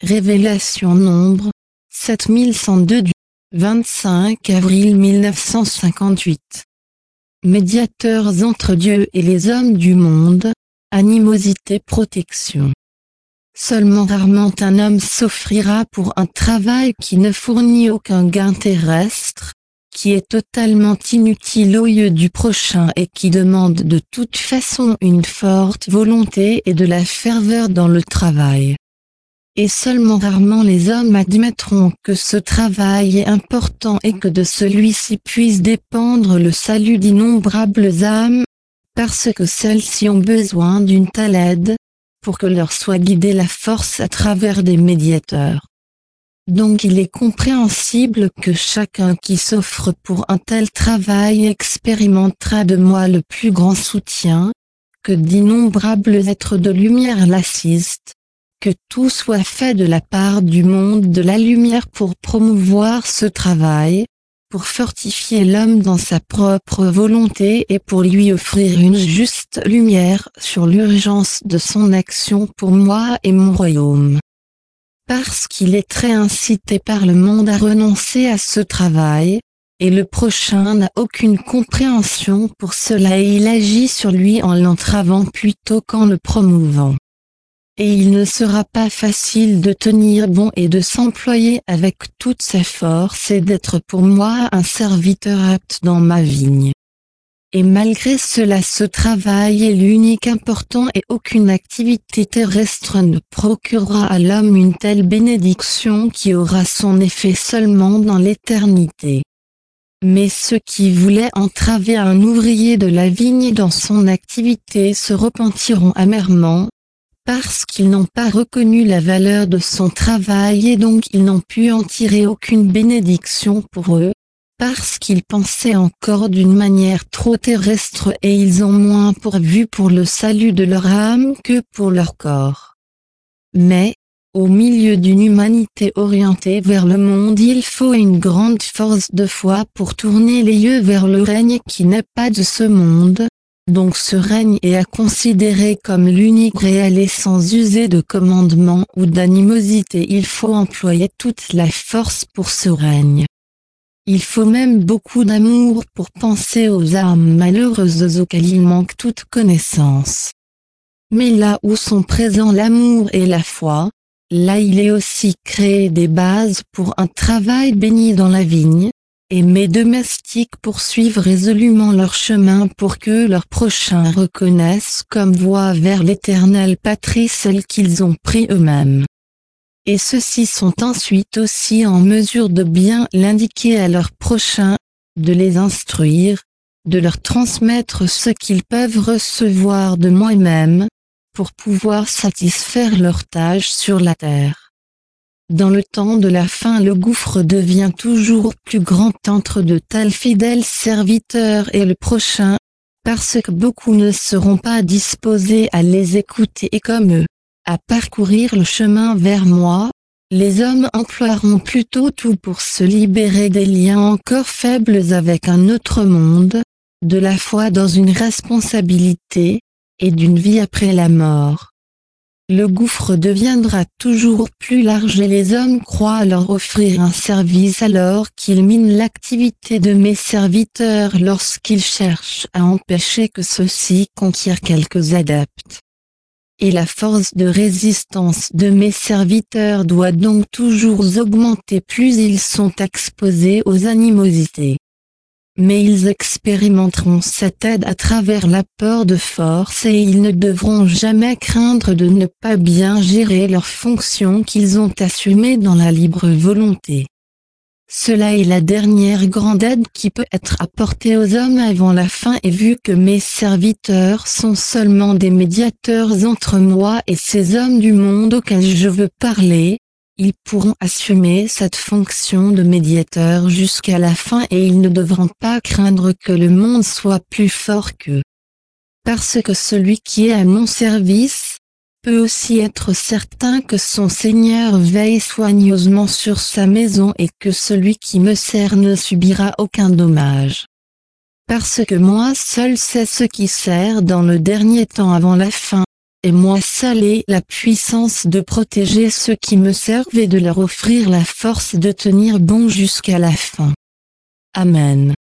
Révélation Nombre 7102 du 25 avril 1958. Médiateurs entre Dieu et les hommes du monde, animosité protection. Seulement rarement un homme s'offrira pour un travail qui ne fournit aucun gain terrestre, qui est totalement inutile aux yeux du prochain et qui demande de toute façon une forte volonté et de la ferveur dans le travail. Et seulement rarement les hommes admettront que ce travail est important et que de celui-ci puisse dépendre le salut d'innombrables âmes, parce que celles-ci ont besoin d'une telle aide, pour que leur soit guidée la force à travers des médiateurs. Donc il est compréhensible que chacun qui s'offre pour un tel travail expérimentera de moi le plus grand soutien, que d'innombrables êtres de lumière l'assistent, que tout soit fait de la part du monde de la lumière pour promouvoir ce travail, pour fortifier l'homme dans sa propre volonté et pour lui offrir une juste lumière sur l'urgence de son action pour moi et mon royaume. Parce qu'il est très incité par le monde à renoncer à ce travail, et le prochain n'a aucune compréhension pour cela et il agit sur lui en l'entravant plutôt qu'en le promouvant. Et il ne sera pas facile de tenir bon et de s'employer avec toute sa force et d'être pour moi un serviteur apte dans ma vigne. Et malgré cela ce travail est l'unique important et aucune activité terrestre ne procurera à l'homme une telle bénédiction qui aura son effet seulement dans l'éternité. Mais ceux qui voulaient entraver un ouvrier de la vigne dans son activité se repentiront amèrement, parce qu'ils n'ont pas reconnu la valeur de son travail et donc ils n'ont pu en tirer aucune bénédiction pour eux, parce qu'ils pensaient encore d'une manière trop terrestre et ils ont moins pourvu pour le salut de leur âme que pour leur corps. Mais, au milieu d'une humanité orientée vers le monde, il faut une grande force de foi pour tourner les yeux vers le règne qui n'est pas de ce monde. Donc ce règne est à considérer comme l'unique réel et sans user de commandement ou d'animosité. Il faut employer toute la force pour ce règne. Il faut même beaucoup d'amour pour penser aux âmes malheureuses auxquelles il manque toute connaissance. Mais là où sont présents l'amour et la foi, là il est aussi créé des bases pour un travail béni dans la vigne, et mes domestiques poursuivent résolument leur chemin pour que leurs prochains reconnaissent comme voie vers l'éternelle patrie celle qu'ils ont pris eux-mêmes. Et ceux-ci sont ensuite aussi en mesure de bien l'indiquer à leurs prochains, de les instruire, de leur transmettre ce qu'ils peuvent recevoir de moi-même, pour pouvoir satisfaire leurs tâches sur la terre. Dans le temps de la fin le gouffre devient toujours plus grand entre de tels fidèles serviteurs et le prochain, parce que beaucoup ne seront pas disposés à les écouter et comme eux, à parcourir le chemin vers moi, les hommes emploieront plutôt tout pour se libérer des liens encore faibles avec un autre monde, de la foi dans une responsabilité, et d'une vie après la mort. Le gouffre deviendra toujours plus large et les hommes croient leur offrir un service alors qu'ils minent l'activité de mes serviteurs lorsqu'ils cherchent à empêcher que ceux-ci conquièrent quelques adeptes. Et la force de résistance de mes serviteurs doit donc toujours augmenter plus ils sont exposés aux animosités. Mais ils expérimenteront cette aide à travers l'apport de force et ils ne devront jamais craindre de ne pas bien gérer leurs fonctions qu'ils ont assumées dans la libre volonté. Cela est la dernière grande aide qui peut être apportée aux hommes avant la fin et vu que mes serviteurs sont seulement des médiateurs entre moi et ces hommes du monde auxquels je veux parler, ils pourront assumer cette fonction de médiateur jusqu'à la fin et ils ne devront pas craindre que le monde soit plus fort qu'eux. Parce que celui qui est à mon service, peut aussi être certain que son Seigneur veille soigneusement sur sa maison et que celui qui me sert ne subira aucun dommage. Parce que moi seul sais ce qui sert dans le dernier temps avant la fin, et moi seul ai la puissance de protéger ceux qui me servent et de leur offrir la force de tenir bon jusqu'à la fin. Amen.